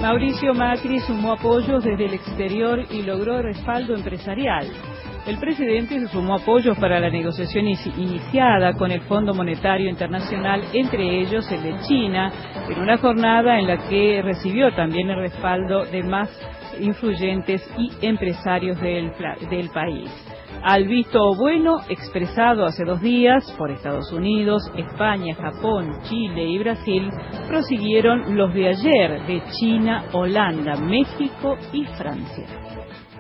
Mauricio Macri sumó apoyos desde el exterior y logró respaldo empresarial. El presidente sumó apoyos para la negociación iniciada con el Fondo Monetario Internacional, entre ellos el de China, en una jornada en la que recibió también el respaldo de más influyentes y empresarios del país. Al visto bueno expresado hace 2 días por Estados Unidos, España, Japón, Chile y Brasil, prosiguieron los de ayer de China, Holanda, México y Francia.